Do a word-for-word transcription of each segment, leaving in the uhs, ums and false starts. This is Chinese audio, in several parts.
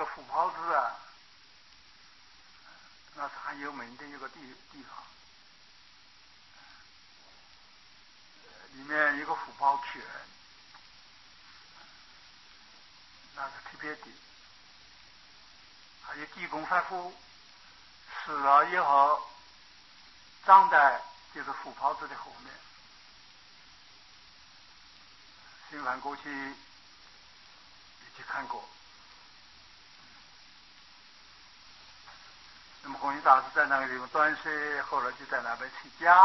个虎豹子啊，那是很有名的一个地地方，里面一个虎豹泉，那是特别的。还有济公三夫死了以后，葬在就是虎豹子的后面。新繁过去也去看过。那么弘一大师在那个地方端学，后来就在那边起家。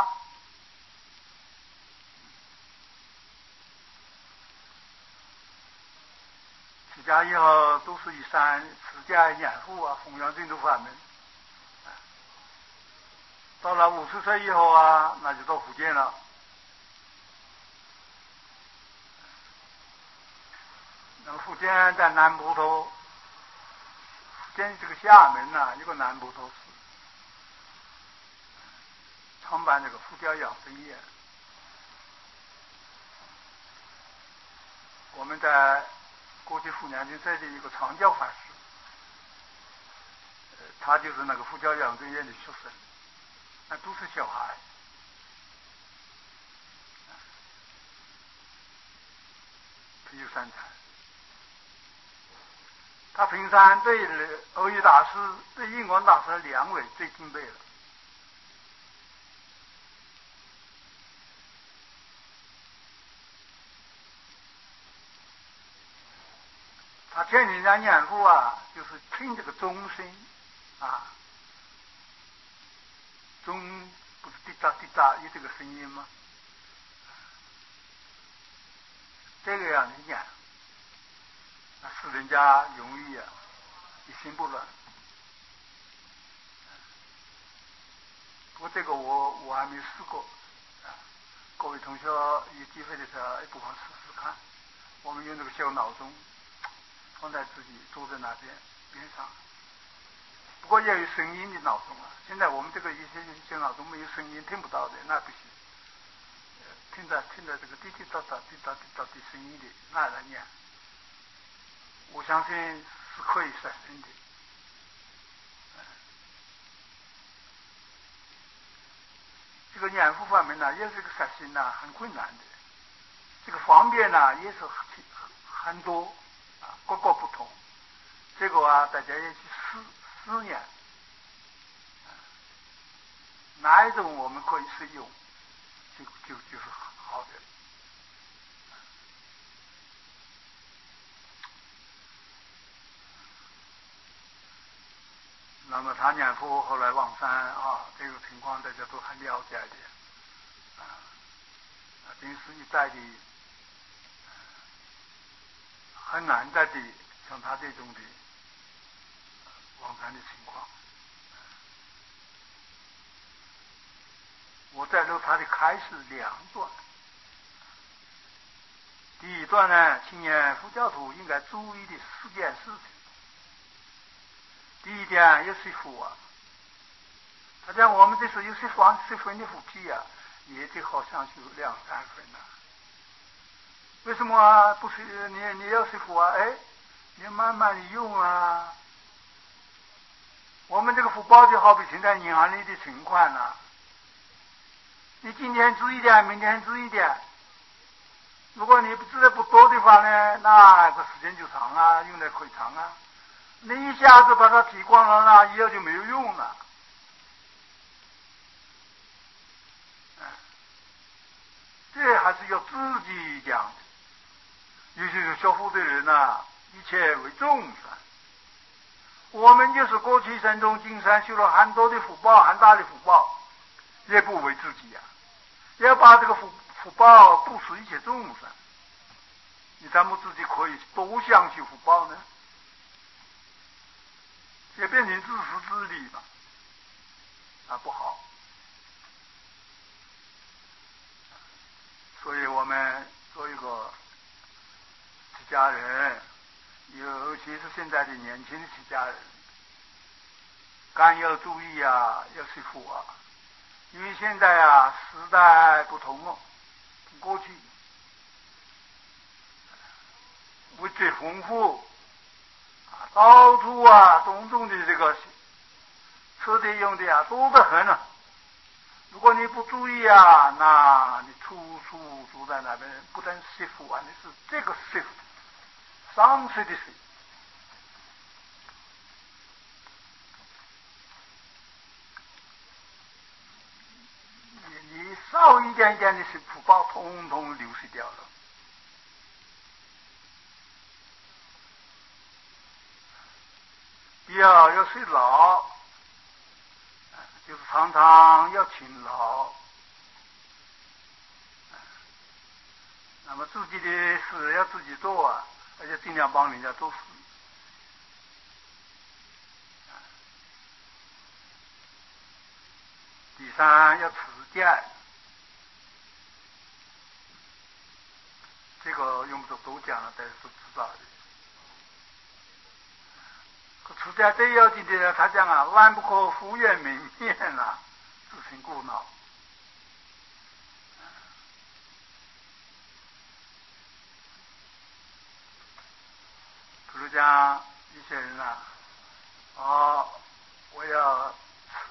起家以后都是以三持家养父啊，弘扬净土法门。到了五十岁以后啊，那就到福建了。那么福建在南普陀，福建这个厦门呐、啊，一个南普陀市，创办这个佛教养生院。我们在过去富娘军社的一个传教法师，呃，他就是那个佛教养生院的学生，那都是小孩。他有三才，他平常对欧一大师、对印光大师两位最敬佩了。他劝人家念佛啊，就是听这个钟声啊，钟不是滴答滴答有这个声音吗？这个样子念，那使人家容易啊一心不乱。不过这个我我还没试过啊，各位同学有机会的时候也不妨试试看。我们用这个小闹钟放在自己坐在那边边上，不过要有声音的闹钟啊。现在我们这个一些小闹钟没有声音，听不到的，那不行。听着听着这个滴滴答答滴答滴答的声音的，那来念，我相信是可以实现的。这个念佛方面呢，也是个实行呢很困难的。这个方便呢也是很很多啊，各个不同。这个啊，大家也去思思念，哪一种我们可以适用，就就就是好的。那么他念佛后来往生啊，这个情况大家都很了解的啊。真是一代的很难得的像他这种的往生的情况。我在录他的开始两段。第一段呢，青年佛教徒应该注意的四件事情。第一点，有师父啊，他讲我们这是有十分十分的福气啊，也就好像是两三分啊。为什么啊？不是你你要师父啊？哎，你慢慢的用啊。我们这个福报就好比现在银行里的存款啊，你今天支一点，明天支一点。如果你支的不多的话呢，那个时间就长啊，用的可以长啊。你一下子把它提光了，那以后就没有用了。这还是要自己讲的。尤其是学佛的人啊，一切为众生。我们就是过去生中今生修了很多的福报，很大的福报，也不为自己啊，要把这个福福报布施一切众生。你咱们自己可以多享受福报呢？也变成自私自利了，啊，不好。所以我们做一个出家人，尤其是现在的年轻的出家人，更要注意啊，要惜福啊。因为现在啊，时代不同了，跟过去物质丰富， 啊，到处啊，种种的这个吃的用的啊，多得很啊。如果你不注意啊，那你处处住在那边，不但媳妇啊，你是这个媳妇，上岁的谁？你你少一点点的是福报，统统流失掉了。第二要睡老，就是常常要勤劳。那么自己的事要自己做啊，而且尽量帮人家做事。第三要持戒，这个用不着多讲了，大家都知道的。可持戒最要紧的，他讲啊，万不可敷衍明面啊，自寻苦恼。比如讲一些人啊，哦，我要吃，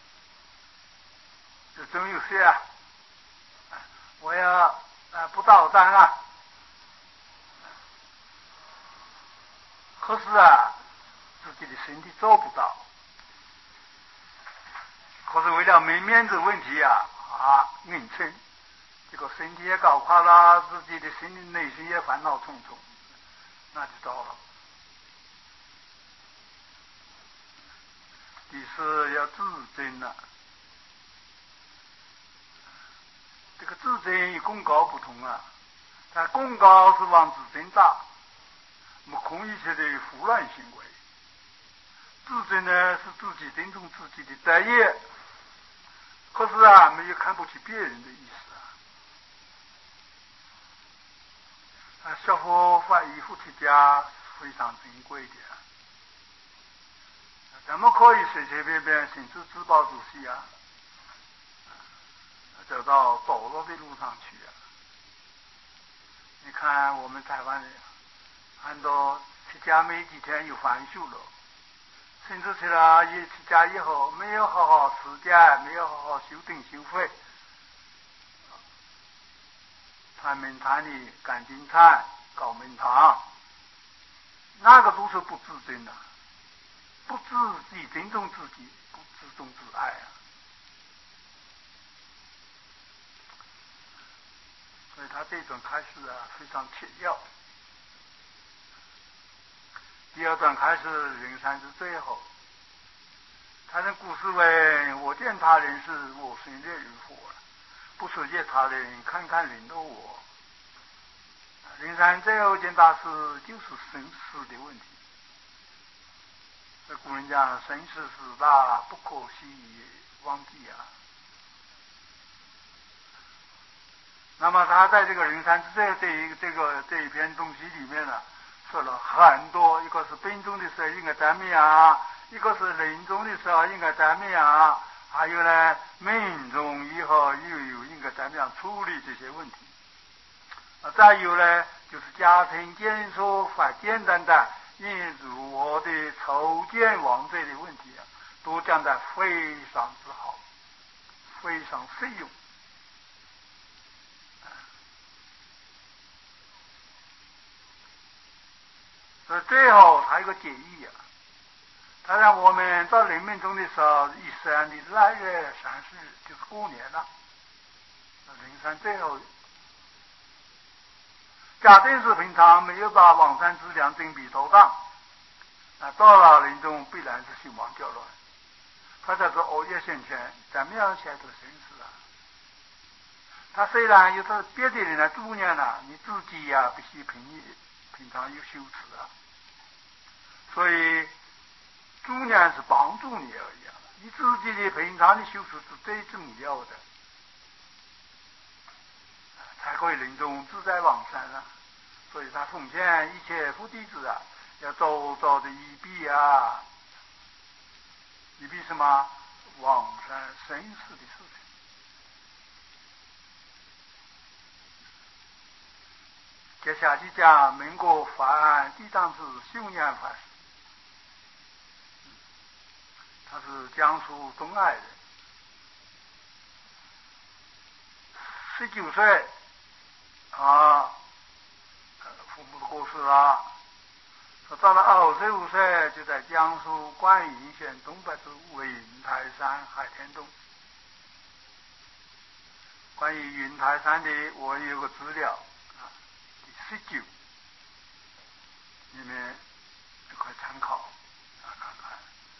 就真有些啊，我要啊不倒单啊，可是啊，自己的身体做不到，可是为了没面子问题啊啊硬撑，这个身体也搞垮了，自己的心里内心也烦恼重重，那就糟了。第四要自珍了，这个自珍与功高不同啊，但功高是往自珍大，那么空一切的胡乱行为。自珍呢是自己尊重自己的德业，可是啊没有看不起别人的意思啊。啊，学佛法依夫出家是非常珍贵的啊，怎么可以随随便便行使自暴自弃啊？走到堕落的路上去啊！你看我们台湾人，很多出家没几天又反修了，甚至去了一出家以后没有好好持戒，没有好好修定修慧，谈门谈里赶经忏搞门堂，那个都是不自尊的，不自己尊重自己，不自重自爱啊！所以他这种开示啊非常切要。第二段开始人山之最后，他的故事为我见他人是我心烈于火，不是见他人看看人的我。人山最后一件大事就是生死的问题。这古人讲生死事大，不可思议忘记啊。那么他在这个人山之最这一这个这一篇东西里面呢，说了很多，一个是病重的时候应该怎么样，一个是临终的时候应该怎么样，还有呢命中以后又有应该怎么样处理这些问题。啊，再有呢就是家庭建设法简单的应如何的筹建王罪的问题啊，都讲得非常之好，非常适用。所以最后还有个解义啊，他让我们到临命终的时候，一生的腊月三十日就是过年了。灵山最后，假定是平常没有把往生资粮准备妥当，啊，到了临终必然是兴亡掉乱。他在这恶业现前，怎么样才得生死啊？他虽然有他别的人来助念了，你自己呀、啊、必须平平常有修持啊。所以助念是帮助你而已啊，你自己的平常的修持是最重要的，才可以临终自在往生啊。所以他奉劝一切佛弟子啊，要早早的一避啊，一避什么往生生死的事情。接下去讲民国法案地藏寺修念法师。 是江苏东爱人，十九岁啊，父母都过世了。说到了二十五岁，就在江苏关云县东北州为云台山海天洞。关于云台山的，我有个资料啊，第十九，你们可以参考啊，看看，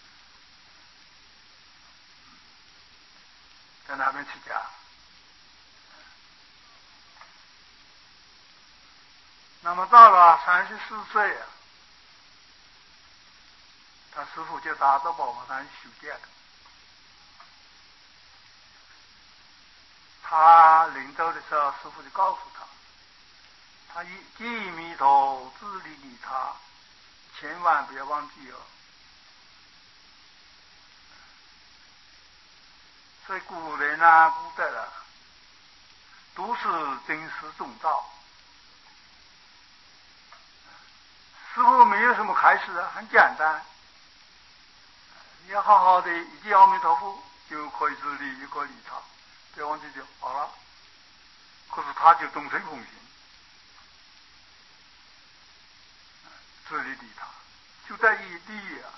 在哪边起家？那么到了三十四岁啊，他师父就打到宝华山修戒了。他临走的时候，师父就告诉他，他以记弥陀，自利利他，千万不要忘记哦。所以古人啊，古代啊，都是真实中道。师父没有什么开始啊，很简单，你要好好的一记阿弥陀佛，就可以自利，就可以利他，不要忘记就好了。可是他就终身奉行，自利利他，就在一地啊。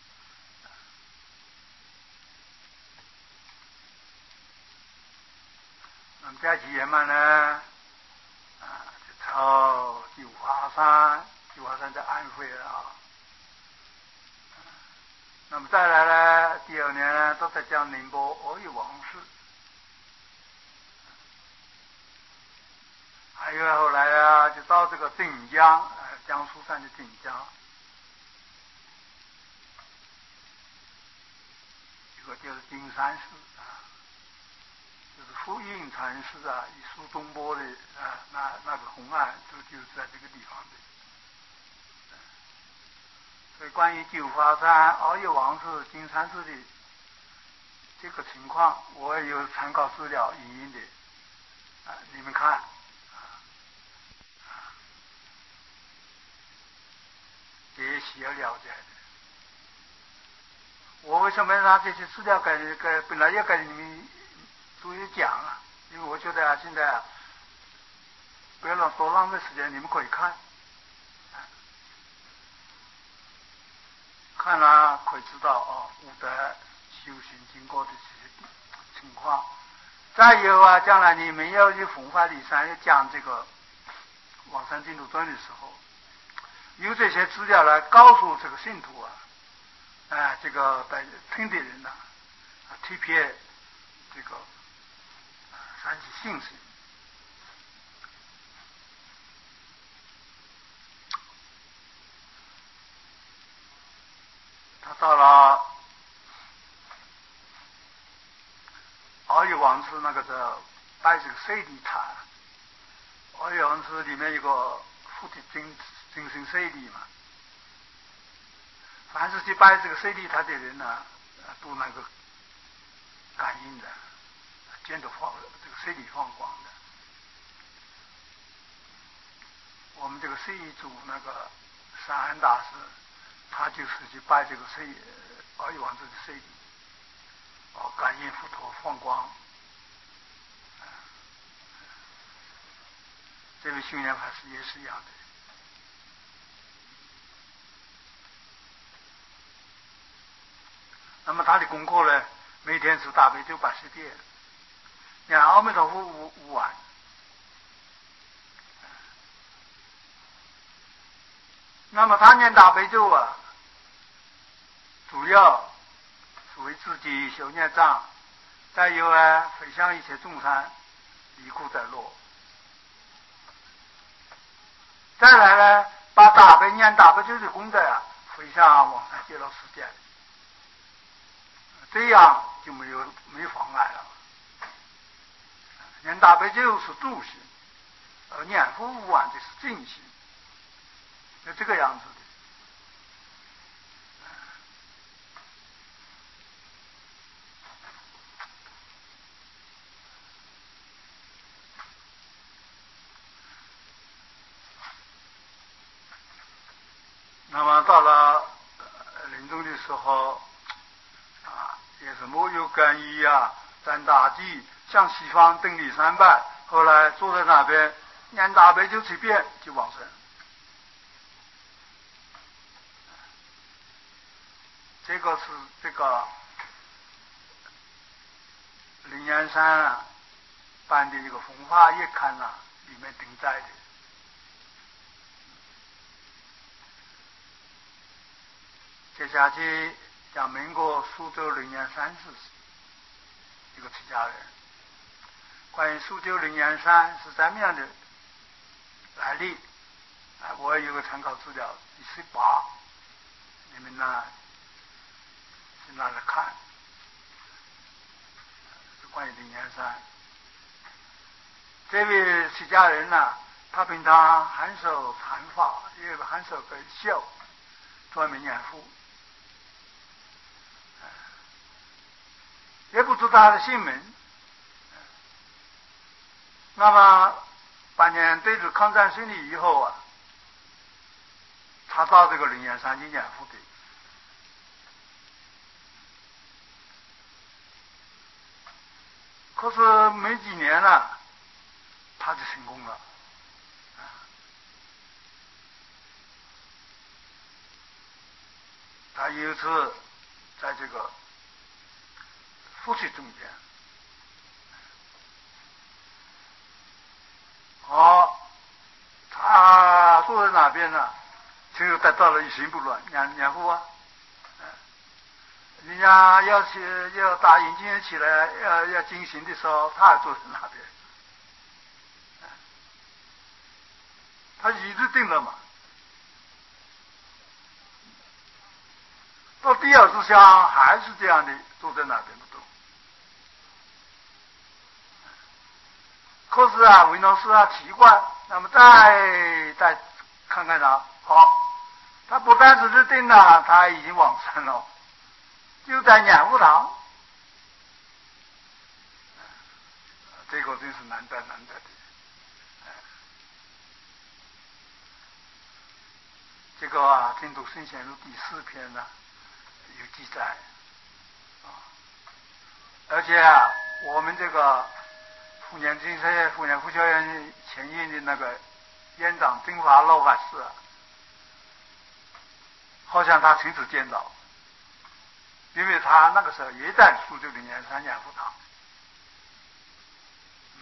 那么在企业嘛呢，啊，就朝九华山，九华山在安徽啊。那么再来呢，第二年呢，都在讲宁波阿育王寺。还有后来啊，就到这个镇江，呃，江苏省的镇江，这个就是金山寺啊，就是福印禅师啊，以苏东坡的啊那那个红案，就就是在这个地方的。所以关于九华山、阿育王寺、金山寺的这个情况，我也有参考资料引用的啊，你们看。也需要了解的。我为什么拿这些资料给给本来要给你们逐一讲啊？因为我觉得啊，现在啊，不要浪多浪费时间，你们可以看，看了可以知道啊，古代修行经过的这些情况。再有啊，将来你们要去弘法利山，要讲这个往生净土论的时候，有这些资料来告诉这个信徒啊，哎、呃，这个在听的人呢、啊，特别这个产生信心。他到了阿育王寺那个时候，拜这个舍利塔，阿育王寺里面有个福的精精神舍利嘛。凡是去拜这个舍利塔的人呢，都那个感应的，见到放这个舍利放光的。我们这个舍利主那个善安大师，他就是去拜这个舍利阿育王寺的舍利，哦，感应佛陀放光。这位训练法师也是一样的。那么他的功课呢，每天是大悲咒八十遍，念阿弥陀佛五五万。那么他念大悲咒啊，主要是为自己修念障，再有啊，回向一切众生离苦得乐。再来呢，把大悲念大悲咒的功德啊，回向往生极乐世界，这样就没有没有妨碍了。念大悲咒是助行，而念佛无万这是正行，就这个样子的。那么到了临终的时候啊， 就是没有干预啊，占大地，向西方登礼三拜，后来坐在那边念大悲咒七遍就往生。这个是这个灵岩山啊办的一个风化月刊啊里面登载的。接下去讲民国苏州灵岩山是一个出家人。关于苏州灵岩山是怎么样的来历啊，我有个参考资料第十八，你们呢去拿来看，是关于灵岩山。这位出家人呢，他平常含守禅法，也有含守个孝，专门念佛，也不知他的姓名。那么八年对峙抗战胜利以后啊，他到这个灵岩山去念佛的。可是没几年了，他就成功了。他有一次在这个夫妻中间，好，他坐在那边呢，就得到了一心不乱，念念佛啊。人家要去要打引经起来要要进行的时候，他还坐在那边，他一直定了嘛。到第二次香还是这样的，坐在那边不动。可是啊，维纳斯啊奇怪，那么再再看看他，好，他不但只是定了，他已经往生了。就在念佛堂，这个真是难得难得的。这个啊，《净土圣贤录》第四篇呢有记载啊，而且啊，我们这个福建金山福建佛教院前院的那个院长真华老法师啊，好像他亲自见到。因为他那个时候也在苏州灵岩山念佛堂，嗯，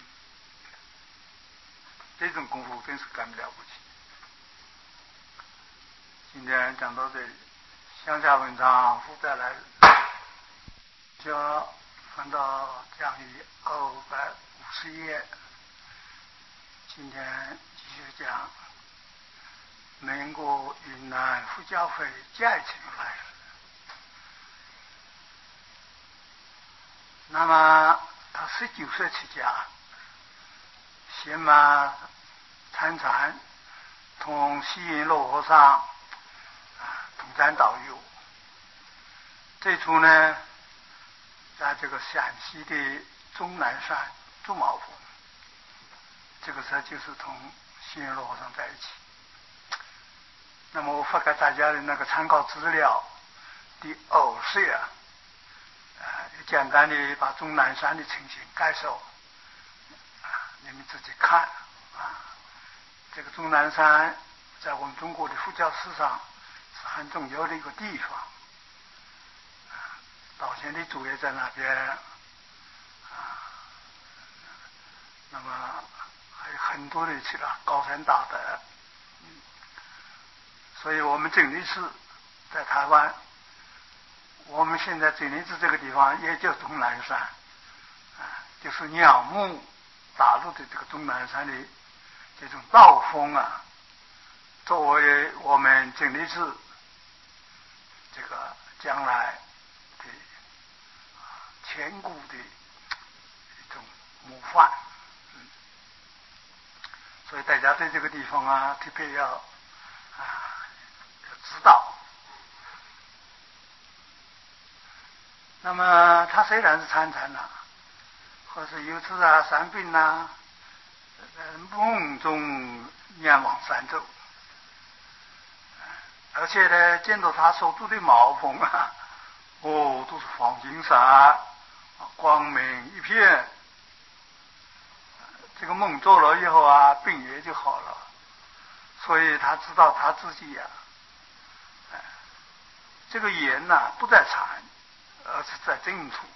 这种功夫真是干不了不起。今天讲到这里，乡下文章负债来，就翻到讲义二百五十页。今天继续讲民国云南佛教会戒情来了。那么他十九岁出家，先嘛参禅，同西云老和尚啊同参导游。最初呢，在这个陕西的终南山住茅棚，这个时候就是同西云老和尚在一起。那么我发给大家的那个参考资料第二十页啊。简单的把终南山的情形介绍，啊，你们自己看啊。这个终南山在我们中国的佛教史上是很重要的一个地方，啊，道显的主也在那边，啊，那么还有很多的其他高山大德，嗯，所以我们净土寺在台湾。我们现在净土寺这个地方也叫终南山，啊，就是仰慕大陆的这个终南山的这种道风啊，作为我们净土寺这个将来的千古的一种模范，嗯，所以大家对这个地方啊特别要啊要知道。那么他虽然是参禅了，或是有次啊生病啊，梦中念往生咒，而且呢见到他所住的茅棚啊， 哦，都是黄金山，光明一片。这个梦做了以后啊，病也就好了。所以他知道他自己呀、啊，这个言呐、啊、不在禅，而是在净土。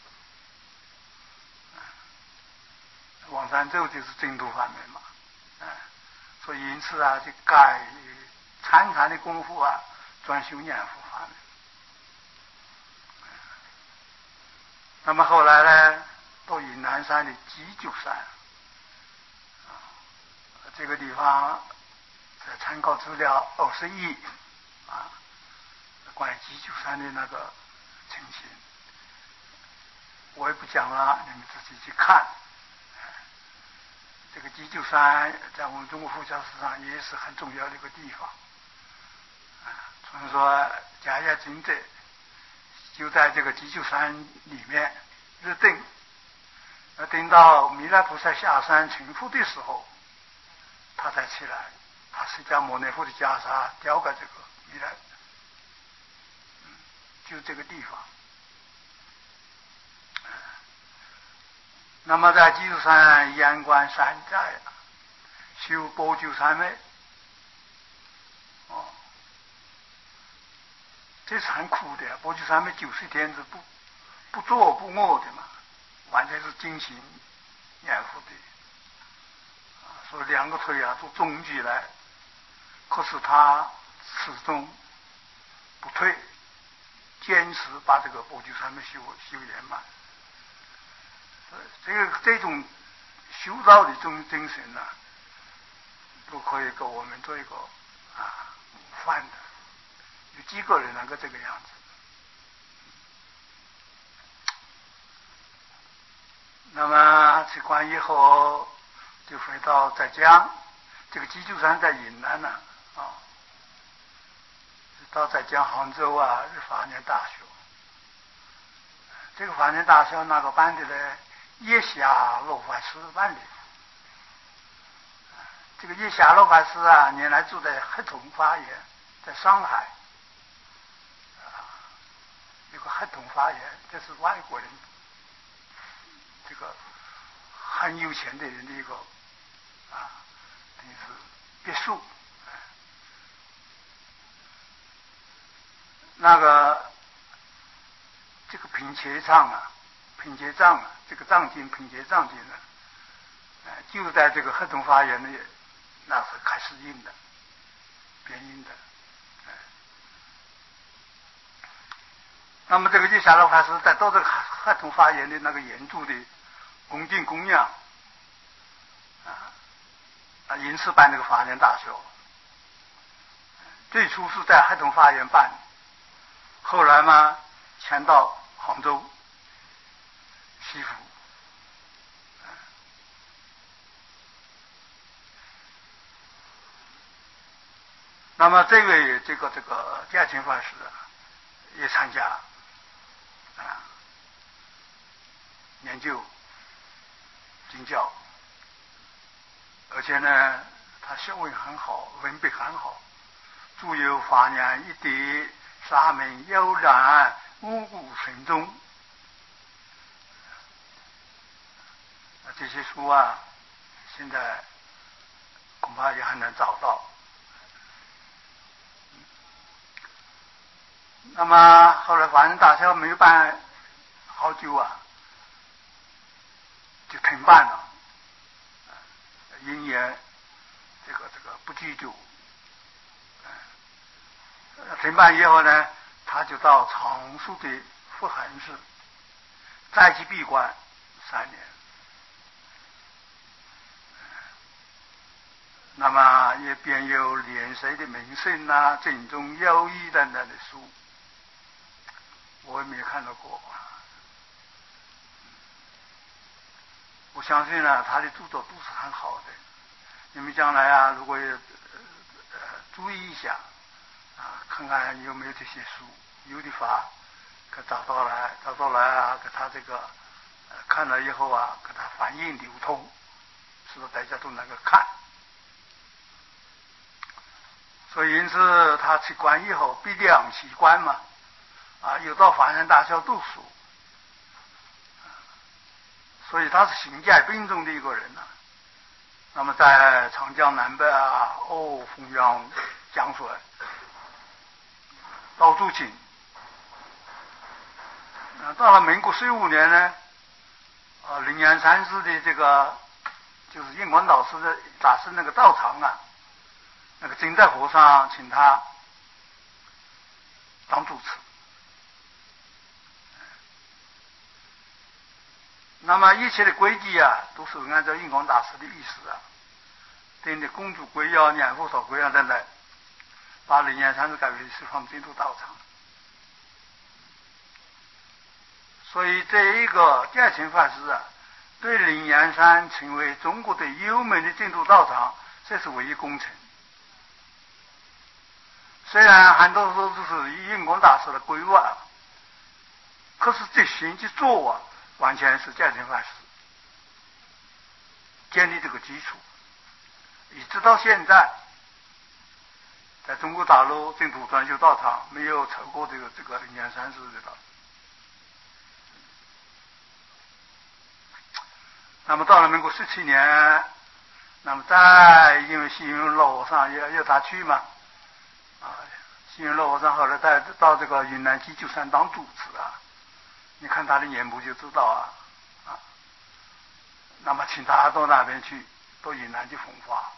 往生咒就是净土法门嘛，啊，所以因此啊，就改参禅的功夫啊，专修念佛法门。那么后来呢，到云南山的鸡足山，啊，这个地方在参考资料二十一啊，关于鸡足山的那个情形，我也不讲了，你们自己去看。这个鸡足山在我们中国佛教史上也是很重要的一个地方，啊，所以说迦叶尊者就在这个鸡足山里面日定，呃，等到弥勒菩萨下山成佛的时候，他才起来，他释迦牟尼佛的袈裟交给这个弥勒，嗯，就这个地方。那么在鸡足山阳关山寨修波鸠三昧，哦，这是很苦的。波鸠三昧九十天是不不坐不卧的嘛，完全是精行念佛的，啊，所以两个腿啊都肿起来，可是他始终不退，坚持把这个波鸠三昧修修圆满。这个这种修道的这种精神呢、啊，都可以给我们做一个啊模范的。有几个人能够这个样子？那么吃完以后，就回到浙江。这个鸡足山在云南呢，啊，到浙江杭州啊，是法念大学。这个法念大学那个班的呢？叶霞罗法师办的，这个叶霞罗法师啊，原来住在黑洞法院，在上海，啊，有个黑洞法院，这是外国人，这个很有钱的人的一个啊，等于是别墅。那个这个平切藏啊。品结藏啊，这个藏经品结藏经呢，呃，就在这个黑洞法院的那是开始印的，编印的，呃。那么这个叶霞罗法师在到这个黑洞法院的那个原著的恭敬供养，啊啊，因此办这个法念大学，最初是在黑洞法院办，后来嘛迁到杭州。西服，那么这位这个这个嘉庆法师啊，也参加啊研究经教，而且呢，他学问很好，文笔很好，著有《法念一滴》《沙门悠然》《五谷神宗》。这些书啊，现在恐怕也很难找到。那么后来法念大学没有办好久啊，就停办了，因缘这个这个不居住。停办以后呢，他就到常熟的富含寺再去闭关三年。那么也编有莲水的名胜啊、正宗优异等等的书，我也没有看到过。我相信呢、啊，他的著作都是很好的。你们将来啊，如果呃注意一下啊，看看有没有这些书，有的话可找到来，找到来啊，给他这个、呃、看了以后啊，给他翻译流通，使得大家都能够看。所以因此他去关以后，闭两期关嘛， 啊，又到法源大校读书，所以他是行界并重的一个人呢、啊。那么在长江南北啊，哦，弘扬江水，到处请。啊，到了民国十五年呢，啊，灵岩山寺的这个就是印光大师的大师那个道场啊，那个金代和尚请他当主持。那么一切的规矩啊，都是按照印光大师的意思啊，定的公主规要、念佛所规要等等，把灵岩山寺改为十方净土道场。所以这一个戒清法师啊，对灵岩山成为中国的优美的净土道场，这是唯一工程。虽然很多时候就是印光大师的规划，可是执行去做啊，完全是戒清法师建立这个基础，一直到现在，在中国大陆净土专修道场没有超过这个这个灵岩山寺的道。那么到了民国十七年，那么再因为西云老和尚要要他去嘛，啊，西云老和尚后来带到这个云南鸡足山当主持啊，你看他的言部就知道啊，啊，那么请他到那边去，到云南去弘法。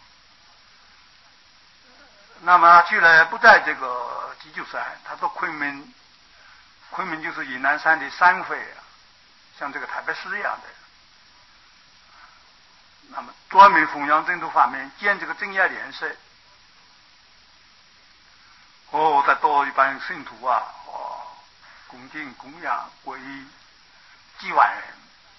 那么他去了不在这个鸡足山，他到昆明，昆明就是云南山的山会啊，像这个台北市一样的。那么专门弘扬净土法门，建这个正业莲社。哦，再多一般信徒啊，哦，恭敬供养皈依几万人。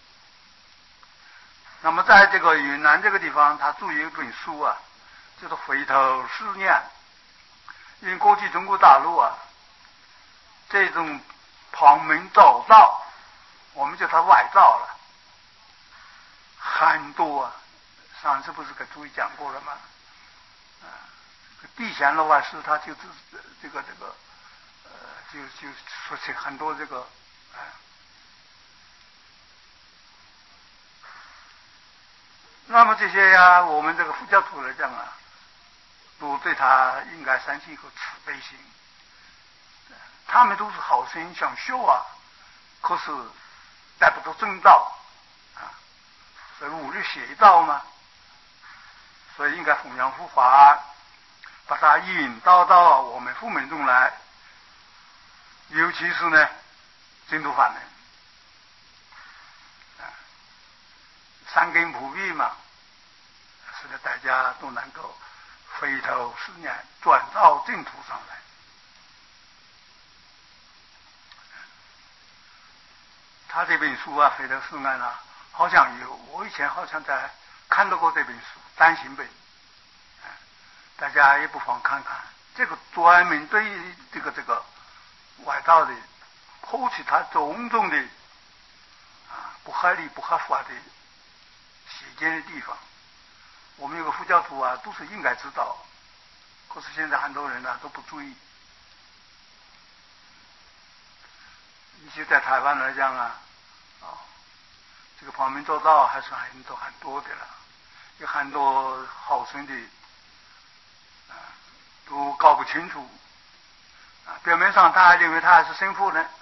那么在这个云南这个地方，他著有一本书啊，就是回头思念。因为过去中国大陆啊，这种旁门走道，我们叫它外道了，很多啊。上次不是给诸位讲过了吗？啊，地贤老法师他就是这个这个呃，就就说起很多这个啊。那么这些呀、啊，我们这个佛教徒来讲啊，都对他应该生起一个慈悲心。他们都是好心想修啊，可是得不到正道啊，所以五律邪道嘛。所以应该弘扬佛法，把它引导到我们佛门中来，尤其是呢净土法门，啊，三根普遍嘛，使得大家都能够回头思念，转到净土上来。他这本书啊，回头思念啊，好像有，我以前好像在看到过这本书。单行本，大家也不妨看看。这个专门对这个这个外道的剖析他种种的啊不合理不合法的邪见的地方，我们有个佛教徒啊，都是应该知道，可是现在很多人呢、啊、都不注意。你就在台湾来讲啊，啊，这个旁门左道还是很多很多的了。有很多好生的啊，都搞不清楚啊。表面上他还认为他还是神父呢，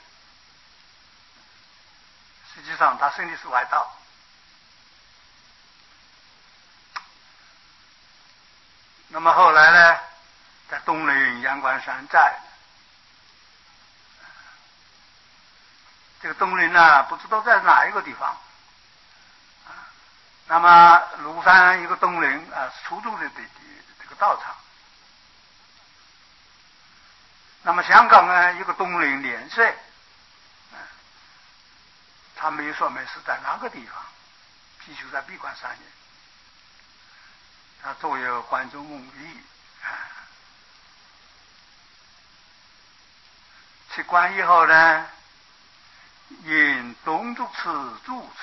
实际上他信的是外道。那么后来呢，在东岭阳关山寨，这个东岭呢，不知道在哪一个地方。那么庐山一个东岭啊，出租的的这个道场。那么香港呢，一个东岭莲社，啊，他没有说明是在哪个地方，必须在闭关三年。他作有观众梦力啊，吃关以后呢，引东住持住持。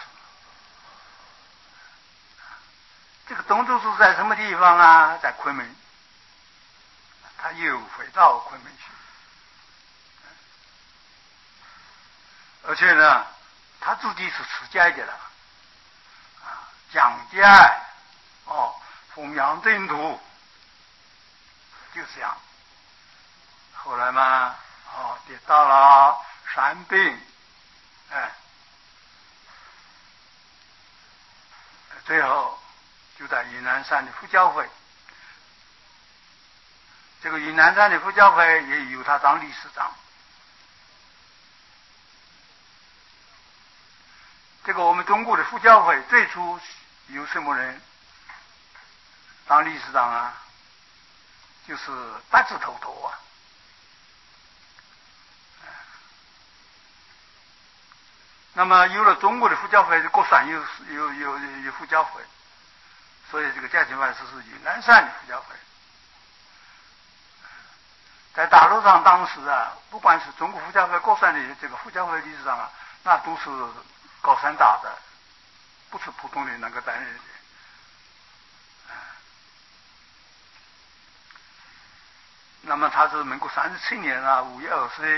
这个东住是在什么地方啊？在昆明，他又回到昆明去。 而且呢，他自己是持戒的了，啊，讲戒，哦，弘扬净土，就这样。后来嘛，哦，跌倒了，生病，哎，最后就在云南山的佛教会。这个云南山的佛教会也由他当理事长。这个我们中国的佛教会最初由什么人当理事长啊？就是八字头头啊。那么有了中国的佛教会，各省有有有有佛教会，所以这个嘉庆法师是云南山的佛教会。在大陆上当时啊，不管是中国佛教会各省的这个佛教会理事长啊，那都是高山大的，不是普通的能够担任的。那么他是民国三十七年啊，五月二十日